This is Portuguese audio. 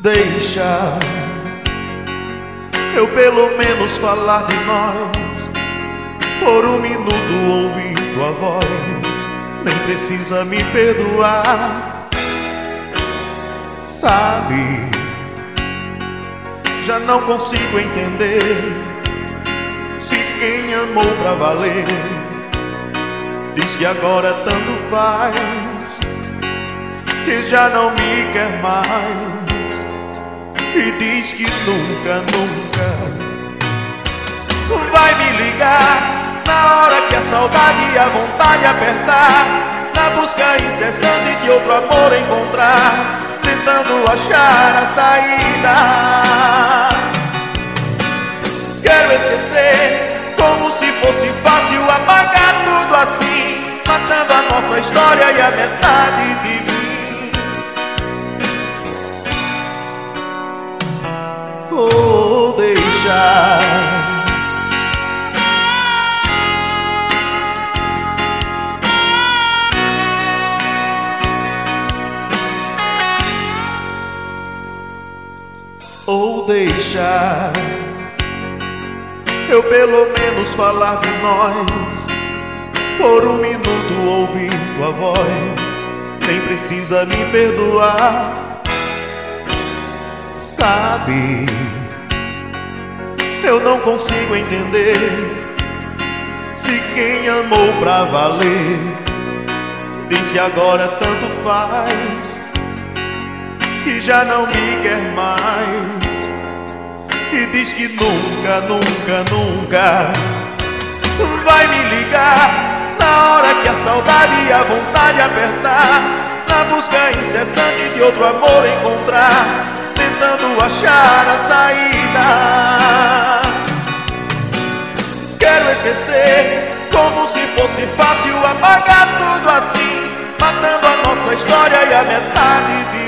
Deixa eu pelo menos falar de nós, por um minuto ouvir tua voz. Nem precisa me perdoar, sabe? Já não consigo entender se quem amou pra valer diz que agora tanto faz, que já não me quer mais, e diz que nunca, nunca vai me ligar na hora que a saudade e a vontade apertar, na busca incessante de outro amor encontrar, tentando achar a saída. Quero esquecer como se fosse fácil apagar tudo assim, matando a nossa história e a metade de mim. Ou deixar eu pelo menos falar de nós, por um minuto ouvir tua voz. Nem precisa me perdoar, sabe? Eu não consigo entender se quem amou pra valer diz que agora tanto faz, que já não me quer mais, e diz que nunca, nunca, nunca vai me ligar na hora que a saudade e a vontade apertar, na busca incessante de outro amor encontrar, tentando achar a saída. Quero esquecer como se fosse fácil apagar tudo assim, matando a nossa história e a metade de